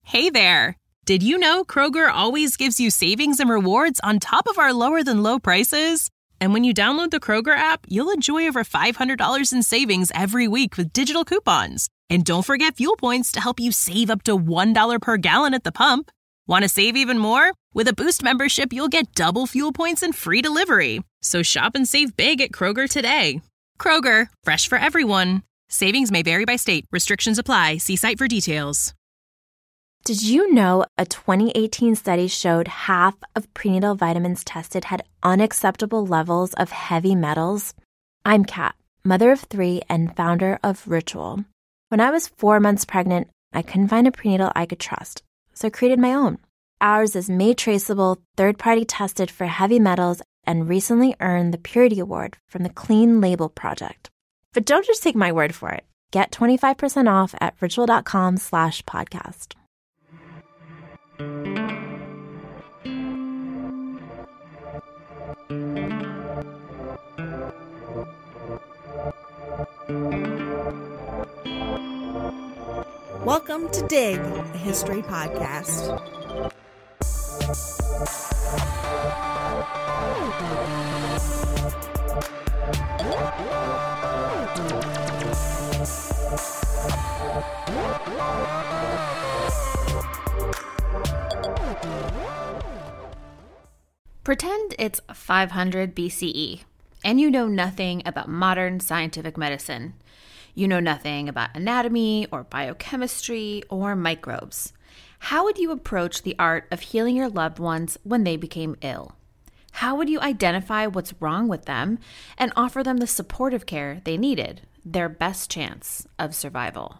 Hey there! Did you know Kroger always gives you savings and rewards on top of our lower-than-low prices? And when you download the Kroger app, you'll enjoy over $500 in savings every week with digital coupons. And don't forget fuel points to help you save up to $1 per gallon at the pump. Want to save even more? With a Boost membership, you'll get double fuel points and free delivery. So shop and save big at Kroger today. Kroger, fresh for everyone. Savings may vary by state. Restrictions apply. See site for details. Did you know a 2018 study showed half of prenatal vitamins tested had unacceptable levels of heavy metals? I'm Kat, mother of 3 and founder of Ritual. When I was 4 months pregnant, I couldn't find a prenatal I could trust, so I created my own. Ours is made traceable, third-party tested for heavy metals, and recently earned the Purity Award from the Clean Label Project. But don't just take my word for it. Get 25% off at ritual.com/podcast. Welcome to Dig, a history podcast. Pretend it's 500 BCE, and you know nothing about modern scientific medicine. You know nothing about anatomy or biochemistry or microbes. How would you approach the art of healing your loved ones when they became ill? How would you identify what's wrong with them and offer them the supportive care they needed, their best chance of survival?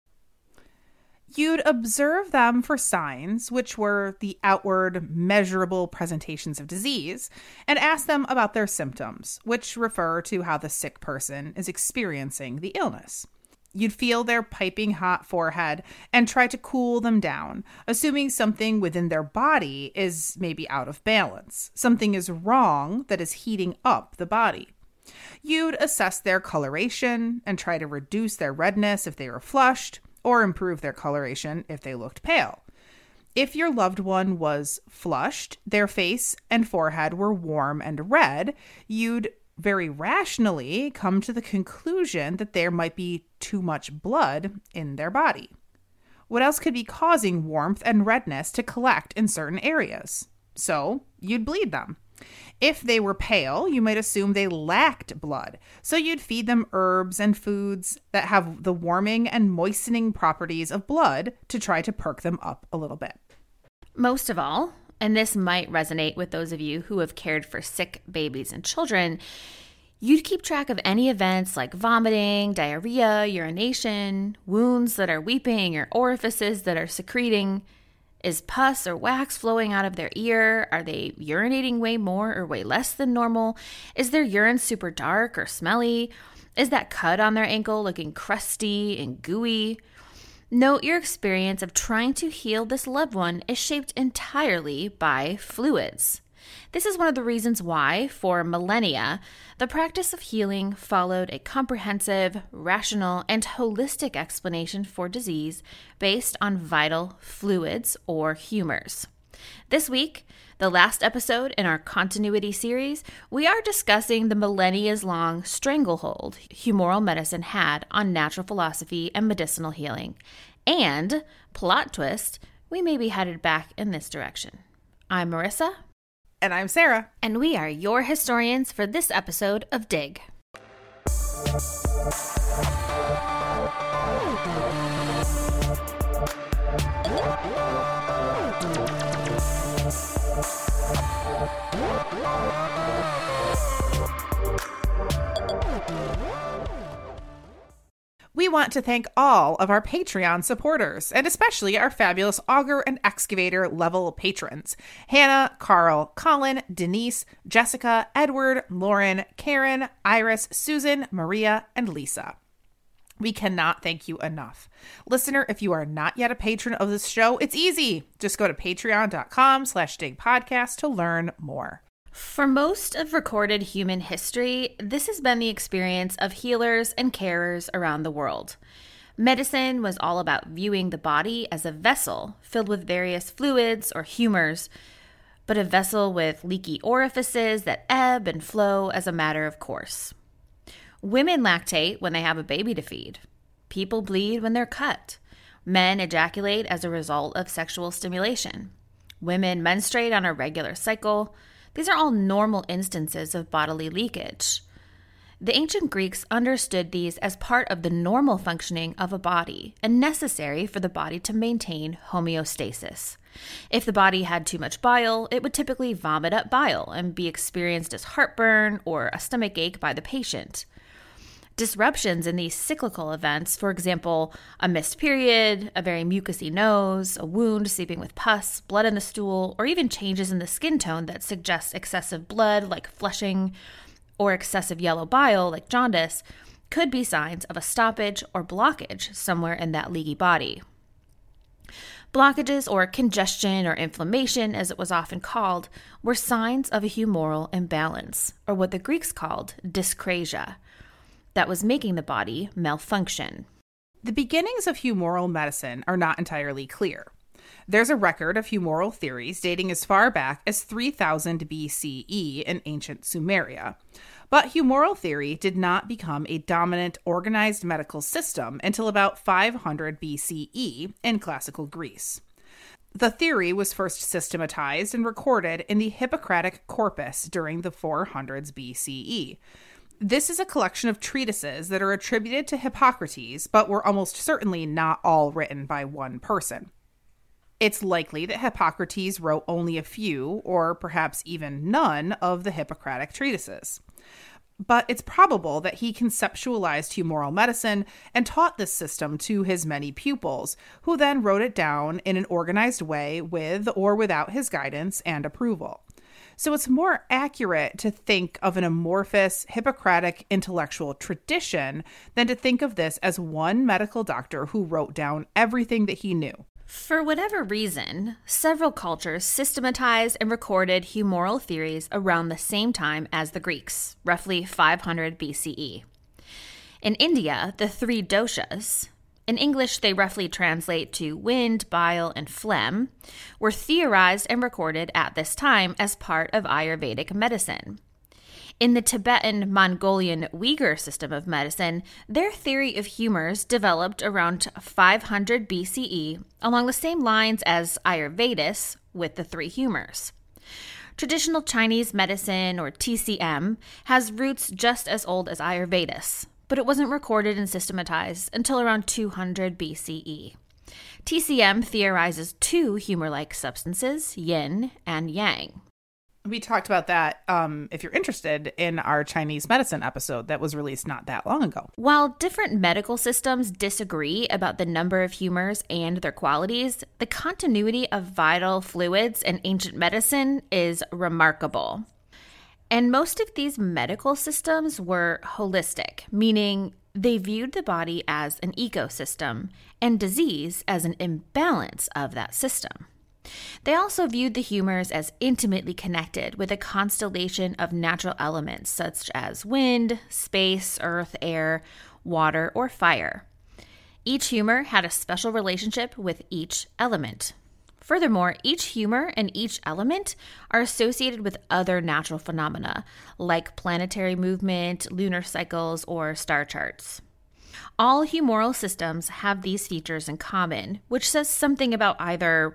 You'd observe them for signs, which were the outward, measurable presentations of disease, and ask them about their symptoms, which refer to how the sick person is experiencing the illness. You'd feel their piping hot forehead and try to cool them down, assuming something within their body is maybe out of balance. Something is wrong that is heating up the body. You'd assess their coloration and try to reduce their redness if they were flushed, or improve their coloration if they looked pale. If your loved one was flushed, their face and forehead were warm and red, you'd very rationally come to the conclusion that there might be too much blood in their body. What else could be causing warmth and redness to collect in certain areas? So you'd bleed them. If they were pale, you might assume they lacked blood, so you'd feed them herbs and foods that have the warming and moistening properties of blood to try to perk them up a little bit. Most of all, and this might resonate with those of you who have cared for sick babies and children, you'd keep track of any events like vomiting, diarrhea, urination, wounds that are weeping, or orifices that are secreting. Is pus or wax flowing out of their ear? Are they urinating way more or way less than normal? Is their urine super dark or smelly? Is that cut on their ankle looking crusty and gooey? Note your experience of trying to heal this loved one is shaped entirely by fluids. This is one of the reasons why, for millennia, the practice of healing followed a comprehensive, rational, and holistic explanation for disease based on vital fluids or humors. This week, the last episode in our continuity series, we are discussing the millennia-long stranglehold humoral medicine had on natural philosophy and medicinal healing. And, plot twist, we may be headed back in this direction. I'm Marissa. And I'm Sarah. And we are your historians for this episode of Dig. We want to thank all of our Patreon supporters, and especially our fabulous Augur and Excavator level patrons. Hannah, Carl, Colin, Denise, Jessica, Edward, Lauren, Karen, Iris, Susan, Maria, and Lisa. We cannot thank you enough. Listener, if you are not yet a patron of this show, it's easy. Just go to patreon.com/digpodcast to learn more. For most of recorded human history, this has been the experience of healers and carers around the world. Medicine was all about viewing the body as a vessel filled with various fluids or humors, but a vessel with leaky orifices that ebb and flow as a matter of course. Women lactate when they have a baby to feed. People bleed when they're cut. Men ejaculate as a result of sexual stimulation. Women menstruate on a regular cycle. These are all normal instances of bodily leakage. The ancient Greeks understood these as part of the normal functioning of a body and necessary for the body to maintain homeostasis. If the body had too much bile, it would typically vomit up bile and be experienced as heartburn or a stomach ache by the patient. Disruptions in these cyclical events, for example, a missed period, a very mucousy nose, a wound seeping with pus, blood in the stool, or even changes in the skin tone that suggest excessive blood like flushing, or excessive yellow bile like jaundice, could be signs of a stoppage or blockage somewhere in that leaky body. Blockages, or congestion or inflammation, as it was often called, were signs of a humoral imbalance, or what the Greeks called dyscrasia, that was making the body malfunction. The beginnings of humoral medicine are not entirely clear. There's a record of humoral theories dating as far back as 3000 BCE in ancient Sumeria. But humoral theory did not become a dominant organized medical system until about 500 BCE in classical Greece. The theory was first systematized and recorded in the Hippocratic Corpus during the 400s BCE. This is a collection of treatises that are attributed to Hippocrates, but were almost certainly not all written by one person. It's likely that Hippocrates wrote only a few, or perhaps even none, of the Hippocratic treatises. But it's probable that he conceptualized humoral medicine and taught this system to his many pupils, who then wrote it down in an organized way with or without his guidance and approval. So it's more accurate to think of an amorphous Hippocratic intellectual tradition than to think of this as one medical doctor who wrote down everything that he knew. For whatever reason, several cultures systematized and recorded humoral theories around the same time as the Greeks, roughly 500 BCE. In India, the three doshas, in English they roughly translate to wind, bile, and phlegm, were theorized and recorded at this time as part of Ayurvedic medicine. In the Tibetan, Mongolian, Uyghur system of medicine, their theory of humors developed around 500 BCE along the same lines as Ayurvedis with the three humors. Traditional Chinese medicine, or TCM, has roots just as old as Ayurvedis, but it wasn't recorded and systematized until around 200 BCE. TCM theorizes two humor-like substances, yin and yang. We talked about that, if you're interested, in our Chinese medicine episode that was released not that long ago. While different medical systems disagree about the number of humors and their qualities, the continuity of vital fluids in ancient medicine is remarkable. And most of these medical systems were holistic, meaning they viewed the body as an ecosystem and disease as an imbalance of that system. They also viewed the humors as intimately connected with a constellation of natural elements such as wind, space, earth, air, water, or fire. Each humor had a special relationship with each element. Furthermore, each humor and each element are associated with other natural phenomena like planetary movement, lunar cycles, or star charts. All humoral systems have these features in common, which says something about either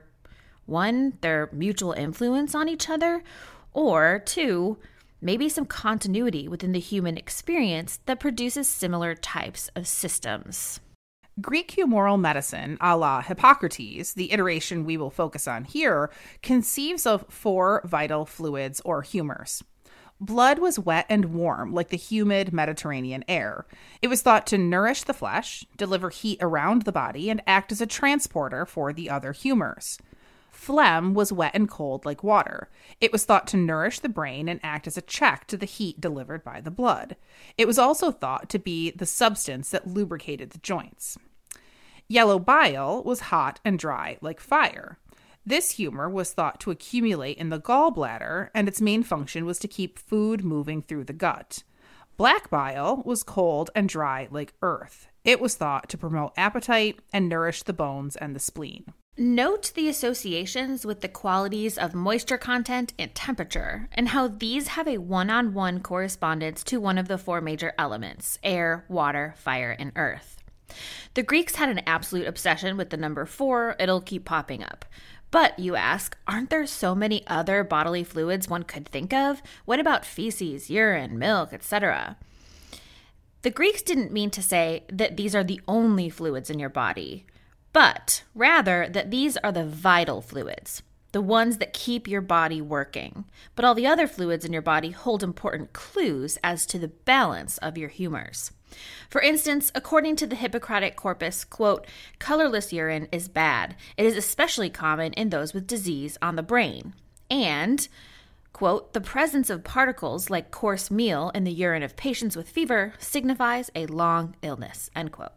1, their mutual influence on each other, or 2, maybe some continuity within the human experience that produces similar types of systems. Greek humoral medicine, a la Hippocrates, the iteration we will focus on here, conceives of 4 vital fluids or humors. Blood was wet and warm, like the humid Mediterranean air. It was thought to nourish the flesh, deliver heat around the body, and act as a transporter for the other humors. Phlegm was wet and cold like water. It was thought to nourish the brain and act as a check to the heat delivered by the blood. It was also thought to be the substance that lubricated the joints. Yellow bile was hot and dry like fire. This humor was thought to accumulate in the gallbladder, and its main function was to keep food moving through the gut. Black bile was cold and dry like earth. It was thought to promote appetite and nourish the bones and the spleen. Note the associations with the qualities of moisture content and temperature, and how these have a one-on-one correspondence to one of the four major elements: air, water, fire, and earth. The Greeks had an absolute obsession with the number 4. It'll keep popping up. But, you ask, aren't there so many other bodily fluids one could think of? What about feces, urine, milk, etc.? The Greeks didn't mean to say that these are the only fluids in your body, but rather that these are the vital fluids, the ones that keep your body working. But all the other fluids in your body hold important clues as to the balance of your humors. For instance, according to the Hippocratic Corpus, quote, colorless urine is bad. It is especially common in those with disease on the brain. And, quote, the presence of particles like coarse meal in the urine of patients with fever signifies a long illness, end quote.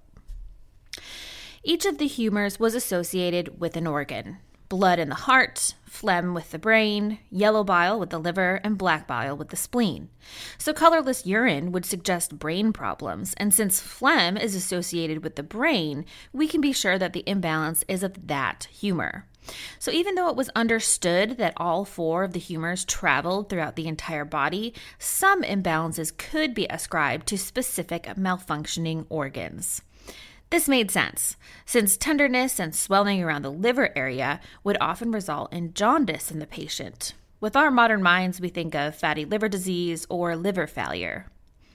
Each of the humors was associated with an organ. Blood in the heart, phlegm with the brain, yellow bile with the liver, and black bile with the spleen. So colorless urine would suggest brain problems, and since phlegm is associated with the brain, we can be sure that the imbalance is of that humor. So even though it was understood that all 4 of the humors traveled throughout the entire body, some imbalances could be ascribed to specific malfunctioning organs. This made sense, since tenderness and swelling around the liver area would often result in jaundice in the patient. With our modern minds, we think of fatty liver disease or liver failure.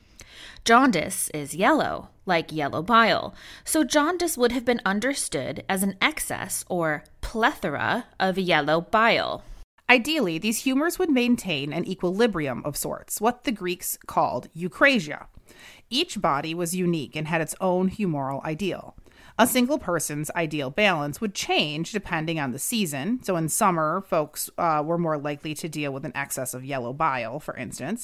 Jaundice is yellow, like yellow bile, so jaundice would have been understood as an excess or plethora of yellow bile. Ideally, these humors would maintain an equilibrium of sorts, what the Greeks called eucrasia. Each body was unique and had its own humoral ideal. A single person's ideal balance would change depending on the season. So in summer, folks were more likely to deal with an excess of yellow bile, for instance.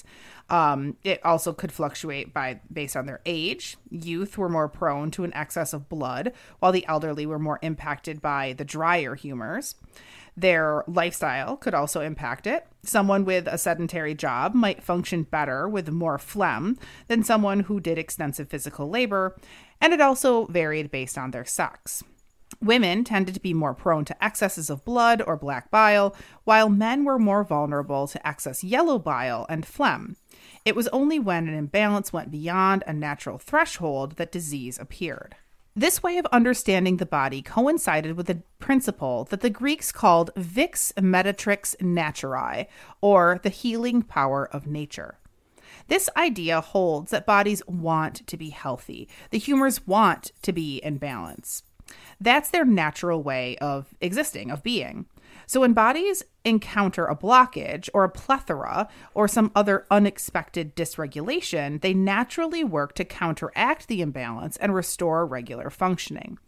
It also could fluctuate based on their age. Youth were more prone to an excess of blood, while the elderly were more impacted by the drier humors. Their lifestyle could also impact it. Someone with a sedentary job might function better with more phlegm than someone who did extensive physical labor, and it also varied based on their sex. Women tended to be more prone to excesses of blood or black bile, while men were more vulnerable to excess yellow bile and phlegm. It was only when an imbalance went beyond a natural threshold that disease appeared. This way of understanding the body coincided with a principle that the Greeks called vix medatrix naturae, or the healing power of nature. This idea holds that bodies want to be healthy. The humors want to be in balance. That's their natural way of existing, of being. So when bodies encounter a blockage or a plethora or some other unexpected dysregulation, they naturally work to counteract the imbalance and restore regular functioning.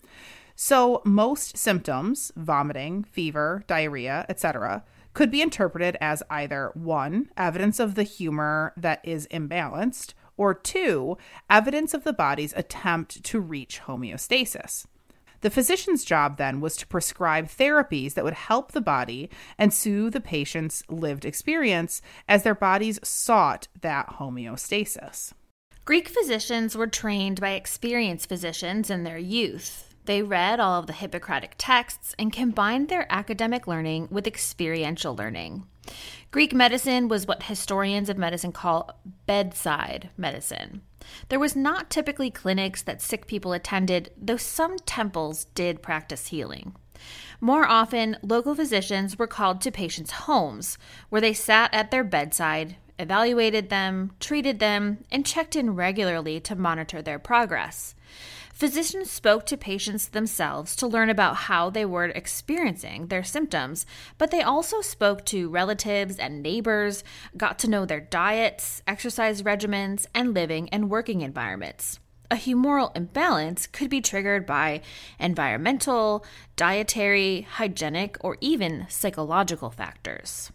So most symptoms, vomiting, fever, diarrhea, etc., could be interpreted as either 1, evidence of the humor that is imbalanced, or 2, evidence of the body's attempt to reach homeostasis. The physician's job then was to prescribe therapies that would help the body and soothe the patient's lived experience as their bodies sought that homeostasis. Greek physicians were trained by experienced physicians in their youth. They read all of the Hippocratic texts and combined their academic learning with experiential learning. Greek medicine was what historians of medicine call bedside medicine. There was not typically clinics that sick people attended, though some temples did practice healing. More often, local physicians were called to patients' homes, where they sat at their bedside, evaluated them, treated them, and checked in regularly to monitor their progress. Physicians spoke to patients themselves to learn about how they were experiencing their symptoms, but they also spoke to relatives and neighbors, got to know their diets, exercise regimens, and living and working environments. A humoral imbalance could be triggered by environmental, dietary, hygienic, or even psychological factors.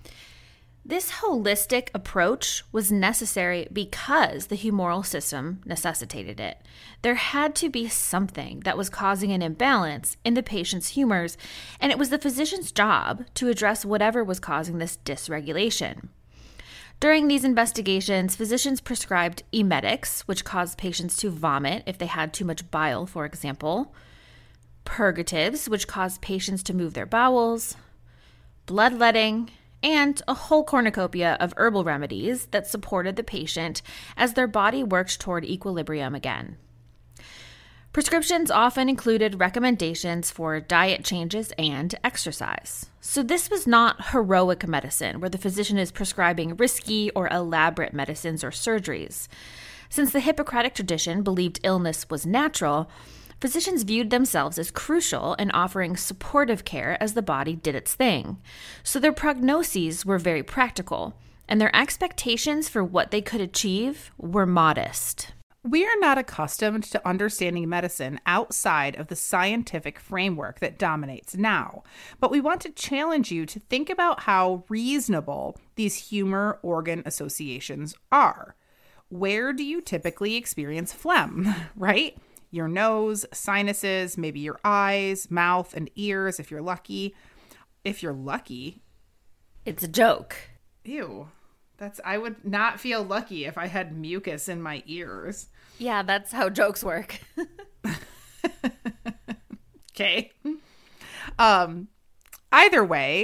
This holistic approach was necessary because the humoral system necessitated it. There had to be something that was causing an imbalance in the patient's humors, and it was the physician's job to address whatever was causing this dysregulation. During these investigations, physicians prescribed emetics, which caused patients to vomit if they had too much bile, for example, purgatives, which caused patients to move their bowels, bloodletting, and a whole cornucopia of herbal remedies that supported the patient as their body worked toward equilibrium again. Prescriptions often included recommendations for diet changes and exercise. So this was not heroic medicine where the physician is prescribing risky or elaborate medicines or surgeries. Since the Hippocratic tradition believed illness was natural, physicians viewed themselves as crucial in offering supportive care as the body did its thing. So their prognoses were very practical, and their expectations for what they could achieve were modest. We are not accustomed to understanding medicine outside of the scientific framework that dominates now, but we want to challenge you to think about how reasonable these humor-organ associations are. Where do you typically experience phlegm, right? Your nose, sinuses, maybe your eyes, mouth, and ears if you're lucky. If you're lucky. It's a joke. Ew. I would not feel lucky if I had mucus in my ears. Yeah, that's how jokes work. Okay. Either way,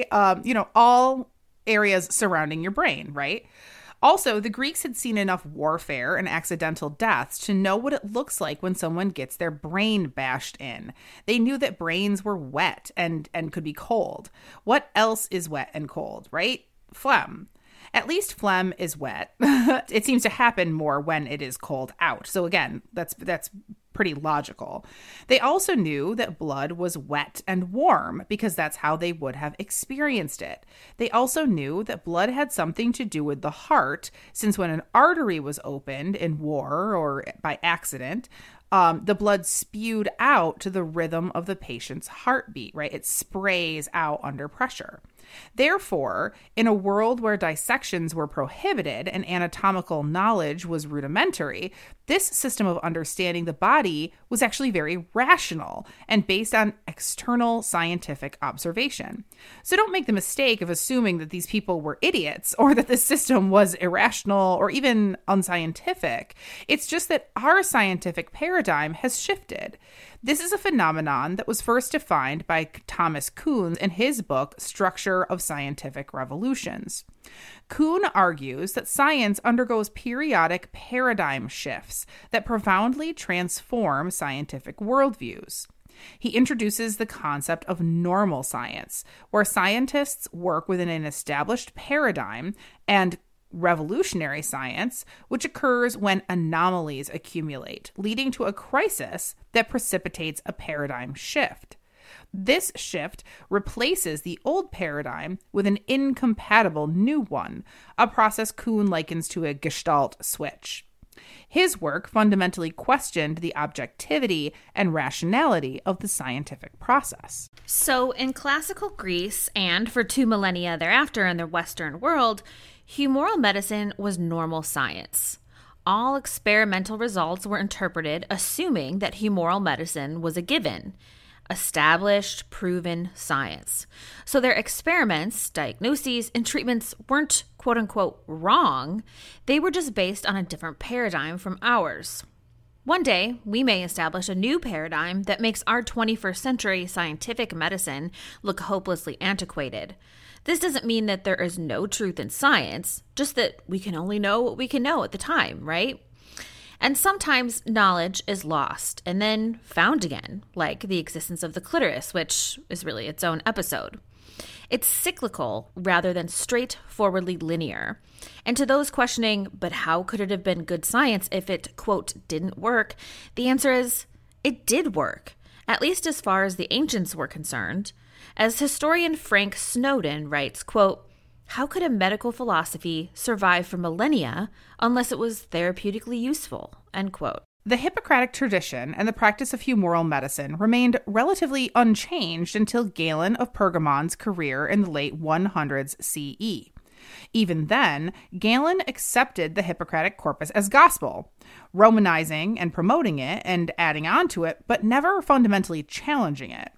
all areas surrounding your brain, right? Also, the Greeks had seen enough warfare and accidental deaths to know what it looks like when someone gets their brain bashed in. They knew that brains were wet and could be cold. What else is wet and cold, right? Phlegm. At least phlegm is wet. It seems to happen more when it is cold out. So again, that's pretty logical. They also knew that blood was wet and warm because that's how they would have experienced it. They also knew that blood had something to do with the heart, since when an artery was opened in war or by accident, the blood spewed out to the rhythm of the patient's heartbeat, right? It sprays out under pressure. Therefore, in a world where dissections were prohibited and anatomical knowledge was rudimentary, this system of understanding the body was actually very rational and based on external scientific observation. So don't make the mistake of assuming that these people were idiots or that this system was irrational or even unscientific. It's just that our scientific paradigm has shifted. This is a phenomenon that was first defined by Thomas Kuhn in his book, Structure of Scientific Revolutions. Kuhn argues that science undergoes periodic paradigm shifts that profoundly transform scientific worldviews. He introduces the concept of normal science, where scientists work within an established paradigm, and revolutionary science, which occurs when anomalies accumulate, leading to a crisis that precipitates a paradigm shift. This shift replaces the old paradigm with an incompatible new one, a process Kuhn likens to a Gestalt switch. His work fundamentally questioned the objectivity and rationality of the scientific process. So in classical Greece, and for 2 millennia thereafter in the Western world, humoral medicine was normal science. All experimental results were interpreted assuming that humoral medicine was a given, established, proven science. So their experiments, diagnoses, and treatments weren't quote-unquote wrong. They were just based on a different paradigm from ours. One day, we may establish a new paradigm that makes our 21st century scientific medicine look hopelessly antiquated. This doesn't mean that there is no truth in science, just that we can only know what we can know at the time, right? And sometimes knowledge is lost and then found again, like the existence of the clitoris, which is really its own episode. It's cyclical rather than straightforwardly linear. And to those questioning, but how could it have been good science if it, quote, didn't work? The answer is, it did work, at least as far as the ancients were concerned. As historian Frank Snowden writes, quote, how could a medical philosophy survive for millennia unless it was therapeutically useful, end quote. The Hippocratic tradition and the practice of humoral medicine remained relatively unchanged until Galen of Pergamon's career in the late 100s CE. Even then, Galen accepted the Hippocratic corpus as gospel, Romanizing and promoting it and adding on to it, but never fundamentally challenging it.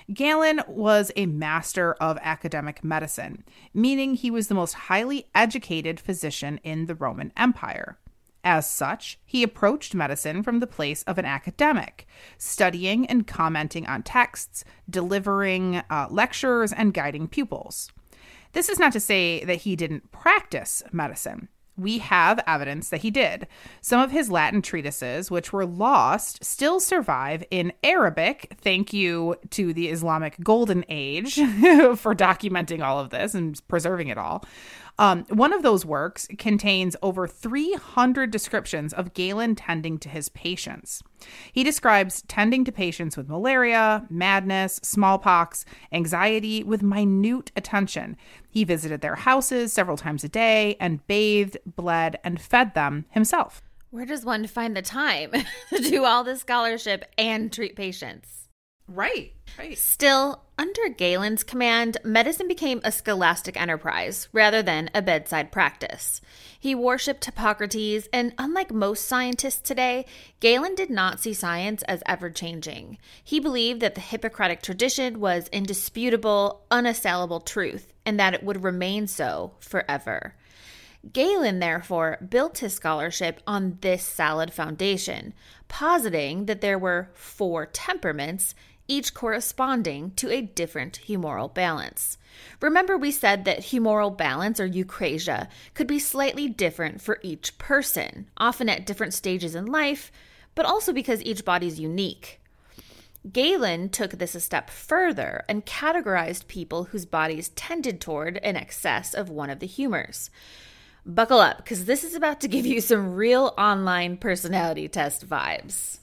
Galen was a master of academic medicine, meaning he was the most highly educated physician in the Roman Empire. As such, he approached medicine from the place of an academic, studying and commenting on texts, delivering lectures, and guiding pupils. This is not to say that he didn't practice medicine. We have evidence that he did. Some of his Latin treatises, which were lost, still survive in Arabic. Thank you to the Islamic Golden Age for documenting all of this and preserving it all. One of those works contains over 300 descriptions of Galen tending to his patients. He describes tending to patients with malaria, madness, smallpox, anxiety with minute attention. He visited their houses several times a day and bathed, bled, and fed them himself. Where does one find the time to do all this scholarship and treat patients? Right. Still, under Galen's command, medicine became a scholastic enterprise rather than a bedside practice. He worshipped Hippocrates, and unlike most scientists today, Galen did not see science as ever-changing. He believed that the Hippocratic tradition was indisputable, unassailable truth, and that it would remain so forever. Galen, therefore, built his scholarship on this solid foundation, positing that there were 4 temperaments, each corresponding to a different humoral balance. Remember, we said that humoral balance, or eucrasia, could be slightly different for each person, often at different stages in life, but also because each body is unique. Galen took this a step further and categorized people whose bodies tended toward an excess of one of the humors. Buckle up, because this is about to give you some real online personality test vibes.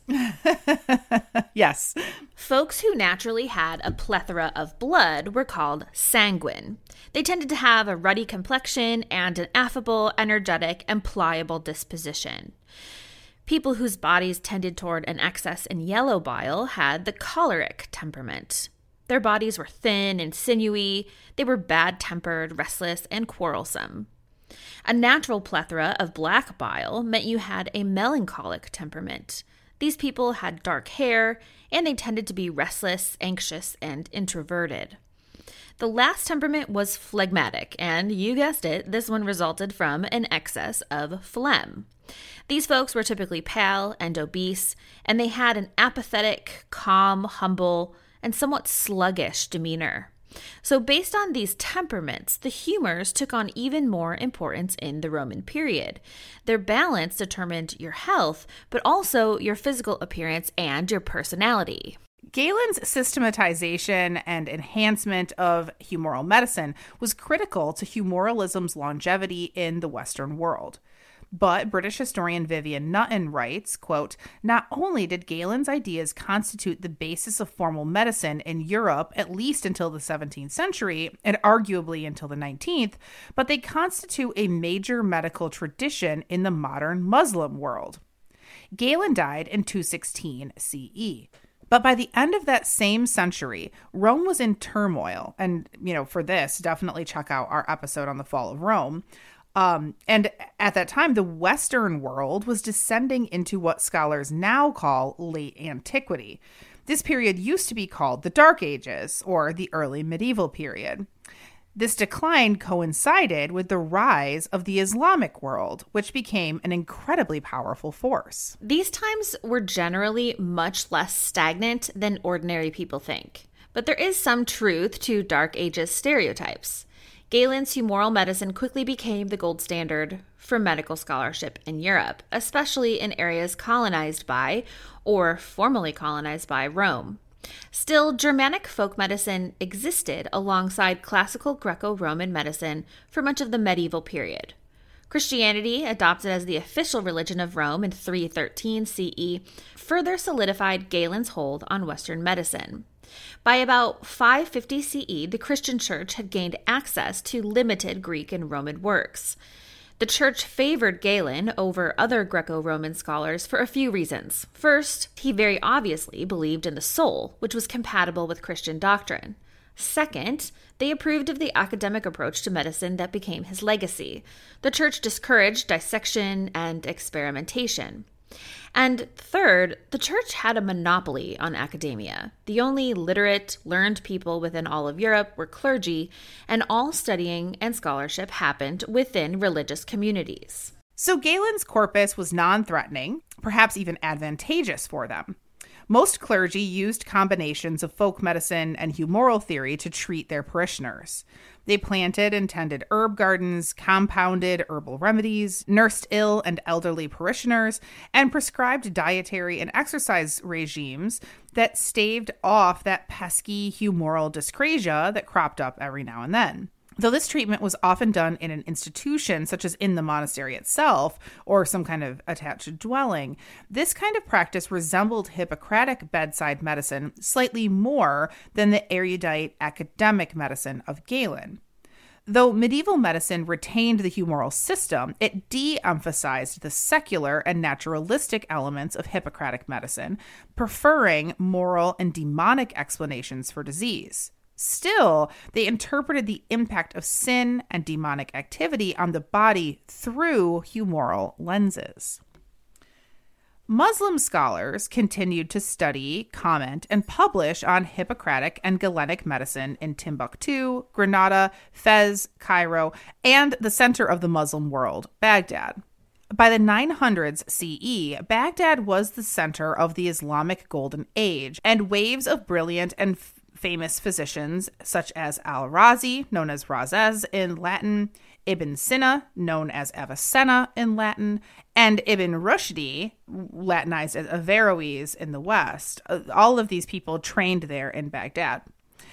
Yes. Folks who naturally had a plethora of blood were called sanguine. They tended to have a ruddy complexion and an affable, energetic, and pliable disposition. People whose bodies tended toward an excess in yellow bile had the choleric temperament. Their bodies were thin and sinewy. They were bad-tempered, restless, and quarrelsome. A natural plethora of black bile meant you had a melancholic temperament. These people had dark hair, and they tended to be restless, anxious, and introverted. The last temperament was phlegmatic, and you guessed it, this one resulted from an excess of phlegm. These folks were typically pale and obese, and they had an apathetic, calm, humble, and somewhat sluggish demeanor. So based on these temperaments, the humors took on even more importance in the Roman period. Their balance determined your health, but also your physical appearance and your personality. Galen's systematization and enhancement of humoral medicine was critical to humoralism's longevity in the Western world. But British historian Vivian Nutton writes, quote, "Not only did Galen's ideas constitute the basis of formal medicine in Europe at least until the 17th century, and arguably until the 19th, but they constitute a major medical tradition in the modern Muslim world." Galen died in 216 CE. But by the end of that same century, Rome was in turmoil. And, for this, definitely check out our episode on the fall of Rome. And at that time, the Western world was descending into what scholars now call late antiquity. This period used to be called the Dark Ages, or the early medieval period. This decline coincided with the rise of the Islamic world, which became an incredibly powerful force. These times were generally much less stagnant than ordinary people think. But there is some truth to Dark Ages stereotypes. Galen's humoral medicine quickly became the gold standard for medical scholarship in Europe, especially in areas colonized by, or formerly colonized by, Rome. Still, Germanic folk medicine existed alongside classical Greco-Roman medicine for much of the medieval period. Christianity, adopted as the official religion of Rome in 313 CE, further solidified Galen's hold on Western medicine. By about 550 CE, the Christian church had gained access to limited Greek and Roman works. The church favored Galen over other Greco-Roman scholars for a few reasons. First, he very obviously believed in the soul, which was compatible with Christian doctrine. Second, they approved of the academic approach to medicine that became his legacy. The church discouraged dissection and experimentation. And third, the church had a monopoly on academia. The only literate, learned people within all of Europe were clergy, and all studying and scholarship happened within religious communities. So Galen's corpus was non-threatening, perhaps even advantageous for them. Most clergy used combinations of folk medicine and humoral theory to treat their parishioners. They planted and tended herb gardens, compounded herbal remedies, nursed ill and elderly parishioners, and prescribed dietary and exercise regimes that staved off that pesky humoral dyscrasia that cropped up every now and then. Though this treatment was often done in an institution, such as in the monastery itself, or some kind of attached dwelling, this kind of practice resembled Hippocratic bedside medicine slightly more than the erudite academic medicine of Galen. Though medieval medicine retained the humoral system, it de-emphasized the secular and naturalistic elements of Hippocratic medicine, preferring moral and demonic explanations for disease. Still, they interpreted the impact of sin and demonic activity on the body through humoral lenses. Muslim scholars continued to study, comment, and publish on Hippocratic and Galenic medicine in Timbuktu, Granada, Fez, Cairo, and the center of the Muslim world, Baghdad. By the 900s CE, Baghdad was the center of the Islamic Golden Age, and waves of brilliant and famous physicians such as Al-Razi, known as Razez in Latin, Ibn Sina, known as Avicenna in Latin, and Ibn Rushdi, Latinized as Averroes in the West. All of these people trained there in Baghdad.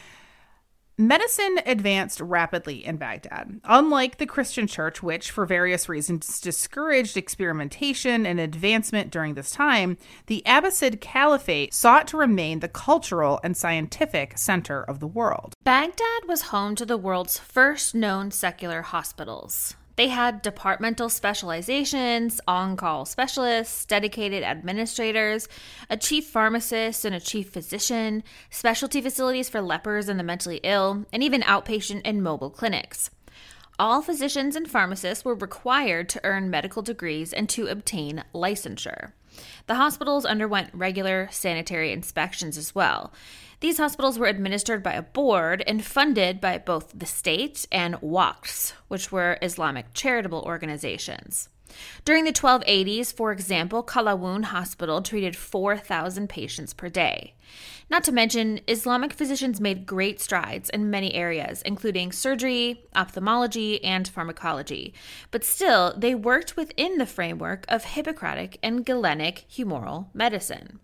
Medicine advanced rapidly in Baghdad. Unlike the Christian church, which for various reasons discouraged experimentation and advancement during this time, the Abbasid Caliphate sought to remain the cultural and scientific center of the world. Baghdad was home to the world's first known secular hospitals. They had departmental specializations, on-call specialists, dedicated administrators, a chief pharmacist and a chief physician, specialty facilities for lepers and the mentally ill, and even outpatient and mobile clinics. All physicians and pharmacists were required to earn medical degrees and to obtain licensure. The hospitals underwent regular sanitary inspections as well. These hospitals were administered by a board and funded by both the state and waqfs, which were Islamic charitable organizations. During the 1280s, for example, Qalawun Hospital treated 4,000 patients per day. Not to mention, Islamic physicians made great strides in many areas, including surgery, ophthalmology, and pharmacology. But still, they worked within the framework of Hippocratic and Galenic humoral medicine.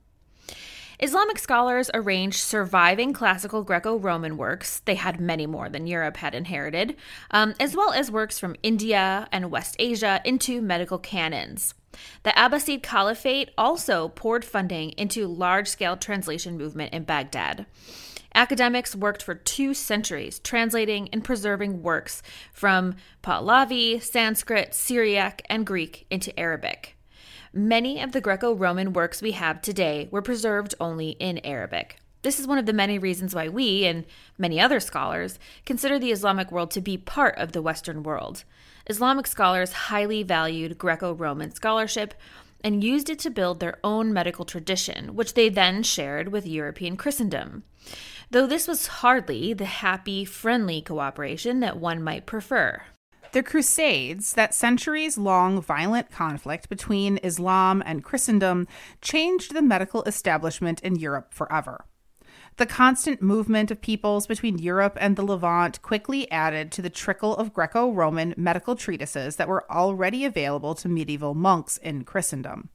Islamic scholars arranged surviving classical Greco-Roman works, they had many more than Europe had inherited, as well as works from India and West Asia into medical canons. The Abbasid Caliphate also poured funding into large-scale translation movement in Baghdad. Academics worked for 2 centuries translating and preserving works from Pahlavi, Sanskrit, Syriac, and Greek into Arabic. Many of the Greco-Roman works we have today were preserved only in Arabic. This is one of the many reasons why we, and many other scholars, consider the Islamic world to be part of the Western world. Islamic scholars highly valued Greco-Roman scholarship and used it to build their own medical tradition, which they then shared with European Christendom. Though this was hardly the happy, friendly cooperation that one might prefer. The Crusades, that centuries-long violent conflict between Islam and Christendom, changed the medical establishment in Europe forever. The constant movement of peoples between Europe and the Levant quickly added to the trickle of Greco-Roman medical treatises that were already available to medieval monks in Christendom.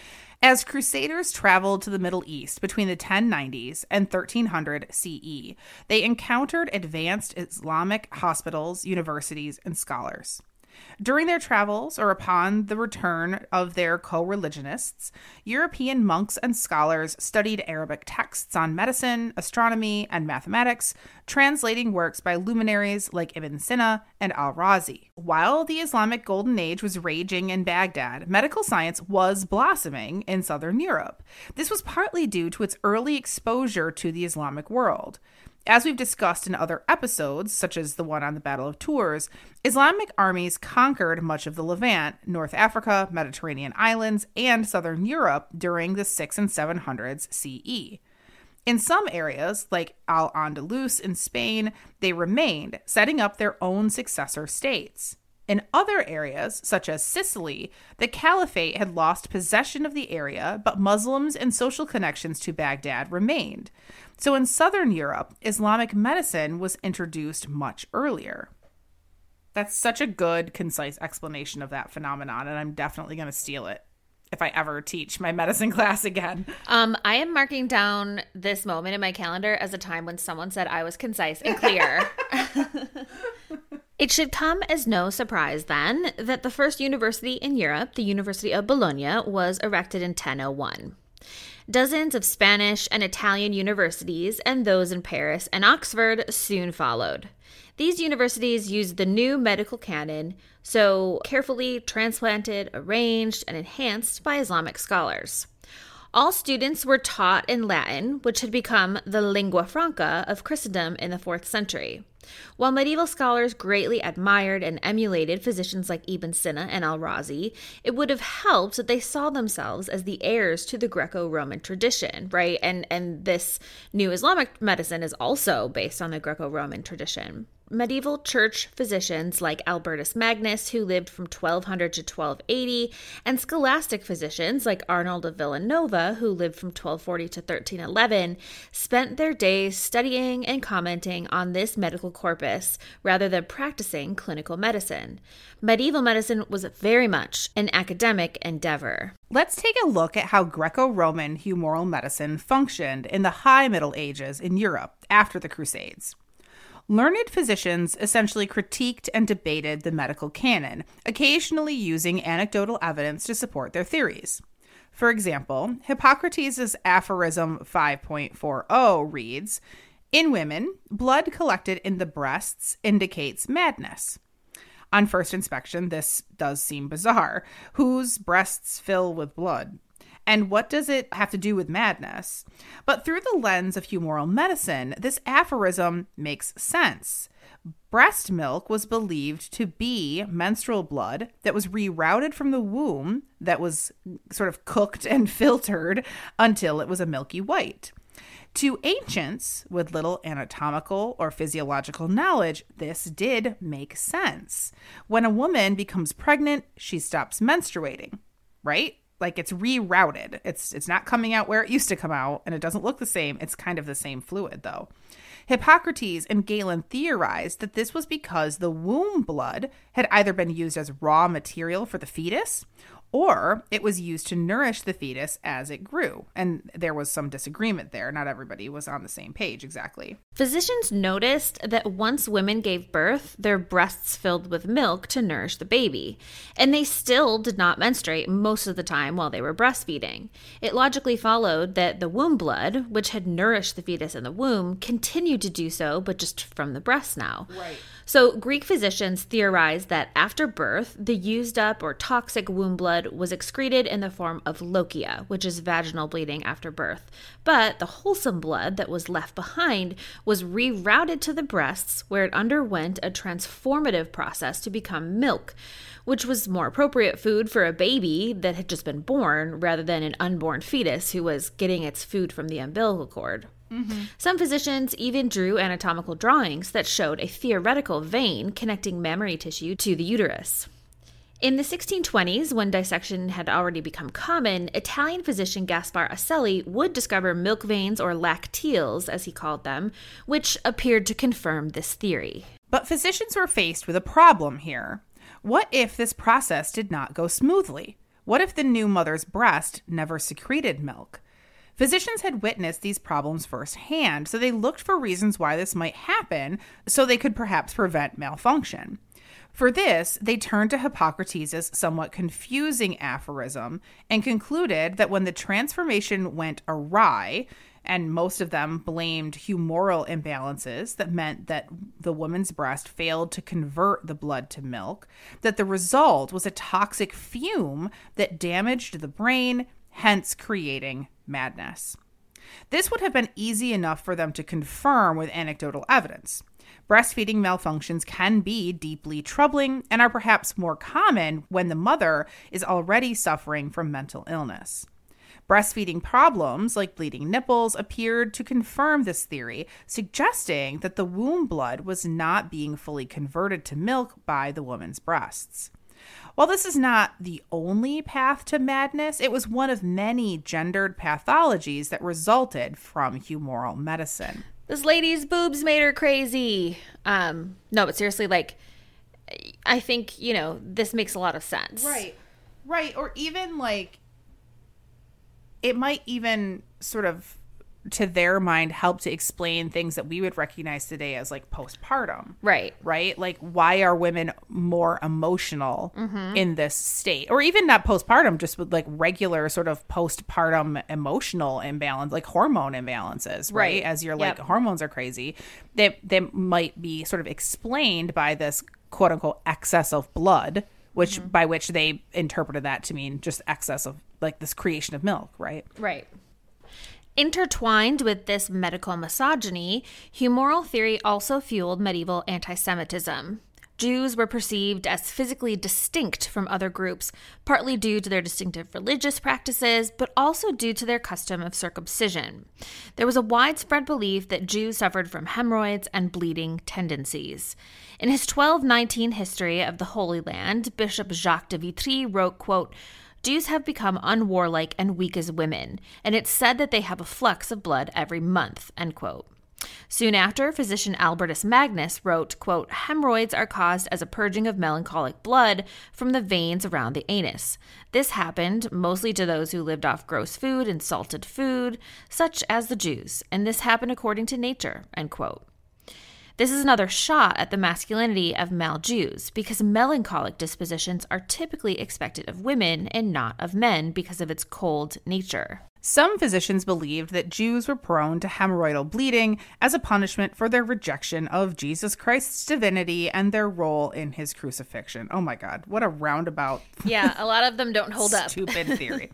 As Crusaders traveled to the Middle East between the 1090s and 1300 CE, they encountered advanced Islamic hospitals, universities, and scholars. During their travels, or upon the return of their co-religionists, European monks and scholars studied Arabic texts on medicine, astronomy, and mathematics, translating works by luminaries like Ibn Sina and Al-Razi. While the Islamic Golden Age was raging in Baghdad, medical science was blossoming in southern Europe. This was partly due to its early exposure to the Islamic world. as we've discussed in other episodes, such as the one on the Battle of Tours, Islamic armies conquered much of the Levant, North Africa, Mediterranean islands, and southern Europe during the 600s and 700s CE. In some areas, like Al-Andalus in Spain, they remained, setting up their own successor states. In other areas, such as Sicily, the caliphate had lost possession of the area, but Muslims and social connections to Baghdad remained. So in southern Europe, Islamic medicine was introduced much earlier. That's such a good, concise explanation of that phenomenon, and I'm definitely going to steal it if I ever teach my medicine class again. I am marking down this moment in my calendar as a time when someone said I was concise and clear. It should come as no surprise, then, that the first university in Europe, the University of Bologna, was erected in 1001. Dozens of Spanish and Italian universities and those in Paris and Oxford soon followed. These universities used the new medical canon, so carefully transplanted, arranged, and enhanced by Islamic scholars. All students were taught in Latin, which had become the lingua franca of Christendom in the 4th century. While medieval scholars greatly admired and emulated physicians like Ibn Sina and Al-Razi, it would have helped that they saw themselves as the heirs to the Greco-Roman tradition, right? And this new Islamic medicine is also based on the Greco-Roman tradition. Medieval church physicians like Albertus Magnus, who lived from 1200 to 1280, and scholastic physicians like Arnold of Villanova, who lived from 1240 to 1311, spent their days studying and commenting on this medical corpus rather than practicing clinical medicine. Medieval medicine was very much an academic endeavor. Let's take a look at how Greco-Roman humoral medicine functioned in the High Middle Ages in Europe after the Crusades. Learned physicians essentially critiqued and debated the medical canon, occasionally using anecdotal evidence to support their theories. For example, Hippocrates' aphorism 5.40 reads, "In women, blood collected in the breasts indicates madness." On first inspection, this does seem bizarre. Whose breasts fill with blood? And what does it have to do with madness? But through the lens of humoral medicine, this aphorism makes sense. Breast milk was believed to be menstrual blood that was rerouted from the womb, that was sort of cooked and filtered until it was a milky white. To ancients with little anatomical or physiological knowledge, this did make sense. When a woman becomes pregnant, she stops menstruating, right? Like, it's rerouted. It's not coming out where it used to come out, and it doesn't look the same. It's kind of the same fluid, though. Hippocrates and Galen theorized that this was because the womb blood had either been used as raw material for the fetus, or it was used to nourish the fetus as it grew. And there was some disagreement there. Not everybody was on the same page exactly. Physicians noticed that once women gave birth, their breasts filled with milk to nourish the baby, and they still did not menstruate most of the time while they were breastfeeding. It logically followed that the womb blood, which had nourished the fetus in the womb, continued to do so, but just from the breast now. Right. So Greek physicians theorized that after birth, the used up or toxic womb blood was excreted in the form of lochia, which is vaginal bleeding after birth. But the wholesome blood that was left behind was rerouted to the breasts, where it underwent a transformative process to become milk, which was more appropriate food for a baby that had just been born rather than an unborn fetus who was getting its food from the umbilical cord. Mm-hmm. Some physicians even drew anatomical drawings that showed a theoretical vein connecting mammary tissue to the uterus. In the 1620s, when dissection had already become common, Italian physician Gaspar Aselli would discover milk veins, or lacteals, as he called them, which appeared to confirm this theory. But physicians were faced with a problem here. What if this process did not go smoothly? What if the new mother's breast never secreted milk? Physicians had witnessed these problems firsthand, so they looked for reasons why this might happen so they could perhaps prevent malfunction. For this, they turned to Hippocrates' somewhat confusing aphorism and concluded that when the transformation went awry, and most of them blamed humoral imbalances that meant that the woman's breast failed to convert the blood to milk, that the result was a toxic fume that damaged the brain, hence creating madness. This would have been easy enough for them to confirm with anecdotal evidence. Breastfeeding malfunctions can be deeply troubling and are perhaps more common when the mother is already suffering from mental illness. Breastfeeding problems like bleeding nipples appeared to confirm this theory, suggesting that the womb blood was not being fully converted to milk by the woman's breasts. While this is not the only path to madness, it was one of many gendered pathologies that resulted from humoral medicine. This lady's boobs made her crazy. No, but seriously, like, I think, this makes a lot of sense. Right. Or even, like, it might even sort of, to their mind, help to explain things that we would recognize today as, like, postpartum. Right. Like, why are women more emotional in this state? Or even not postpartum, just with, like, regular sort of postpartum emotional imbalance, like hormone imbalances, right? As your, like, hormones are crazy. They might be sort of explained by this, quote unquote, excess of blood, which by which they interpreted that to mean just excess of, like, this creation of milk, right? Right. Intertwined with this medical misogyny, humoral theory also fueled medieval anti-Semitism. Jews were perceived as physically distinct from other groups, partly due to their distinctive religious practices, but also due to their custom of circumcision. There was a widespread belief that Jews suffered from hemorrhoids and bleeding tendencies. In his 1219 History of the Holy Land, Bishop Jacques de Vitry wrote, quote, "Jews have become unwarlike and weak as women, and it's said that they have a flux of blood every month," end quote. Soon after, physician Albertus Magnus wrote, quote, "Hemorrhoids are caused as a purging of melancholic blood from the veins around the anus. This happened mostly to those who lived off gross food and salted food, such as the Jews, and this happened according to nature," end quote. This is another shot at the masculinity of male Jews, because melancholic dispositions are typically expected of women and not of men because of its cold nature. Some physicians believed that Jews were prone to hemorrhoidal bleeding as a punishment for their rejection of Jesus Christ's divinity and their role in his crucifixion. Oh my God, what a roundabout. Yeah, a lot of them don't hold up. Stupid theory.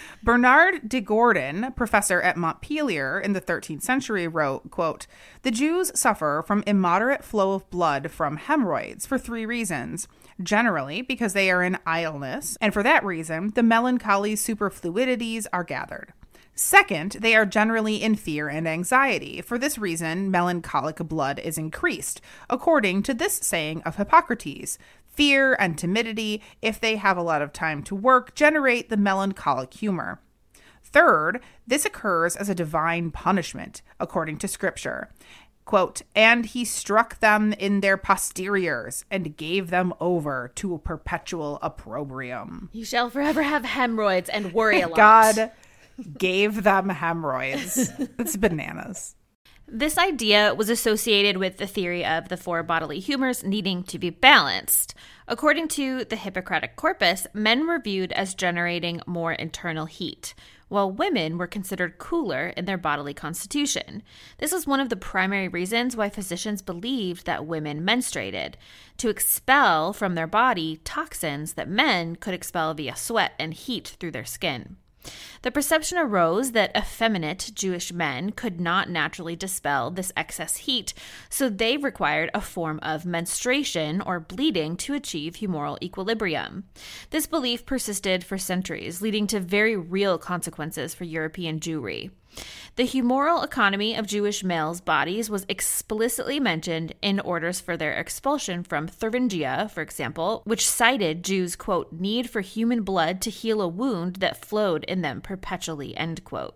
Bernard de Gordon, professor at Montpellier in the 13th century, wrote, quote, "The Jews suffer from immoderate flow of blood from hemorrhoids for 3 reasons. Generally, because they are in idleness, and for that reason, the melancholy superfluidities are gathered. Second, they are generally in fear and anxiety. For this reason, melancholic blood is increased, according to this saying of Hippocrates. Fear and timidity, if they have a lot of time to work, generate the melancholic humor. Third, this occurs as a divine punishment, according to Scripture. Quote, and he struck them in their posteriors and gave them over to a perpetual opprobrium." You shall forever have hemorrhoids and worry a lot. God gave them hemorrhoids. It's bananas. This idea was associated with the theory of the 4 bodily humors needing to be balanced. According to the Hippocratic Corpus, men were viewed as generating more internal heat, while women were considered cooler in their bodily constitution. This was one of the primary reasons why physicians believed that women menstruated, to expel from their body toxins that men could expel via sweat and heat through their skin. The perception arose that effeminate Jewish men could not naturally dispel this excess heat, so they required a form of menstruation or bleeding to achieve humoral equilibrium. This belief persisted for centuries, leading to very real consequences for European Jewry. The humoral economy of Jewish males' bodies was explicitly mentioned in orders for their expulsion from Thuringia, for example, which cited Jews', quote, need for human blood to heal a wound that flowed in them perpetually, end quote.